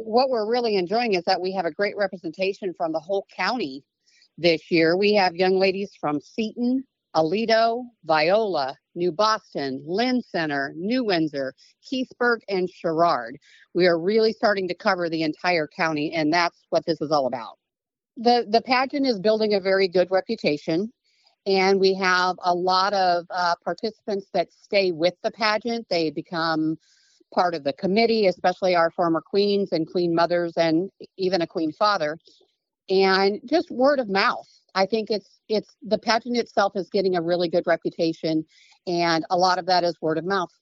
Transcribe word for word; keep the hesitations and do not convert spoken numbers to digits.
what we're really enjoying is that we have a great representation from the whole county this year. We have young ladies from Seton, Aledo, Viola, New Boston, Lynn Center, New Windsor, Keithburg, and Sherrard. We are really starting to cover the entire county, and that's what this is all about. The, the pageant is building a very good reputation, and we have a lot of uh, participants that stay with the pageant. They become part of the committee, especially our former queens and queen mothers and even a queen father. And just word of mouth. I think it's it's the pageant itself is getting a really good reputation, and a lot of that is word of mouth.